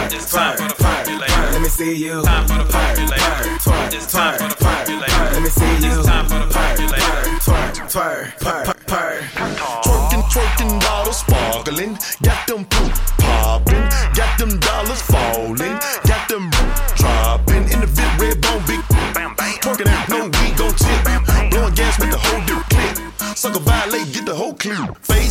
It's time for the percolate. Let me see you. Time for the percolate. It's time for the percolate. Let me see you. It's time for the percolate. Twerking, bottles sparkling. Got them poop popping. Got them dollars falling. Got them dropping. In the VIP red bone big. Twerking out, no we gon' tip. Blowing gas with the whole dip clip. Sucker violate, get the whole clip. Face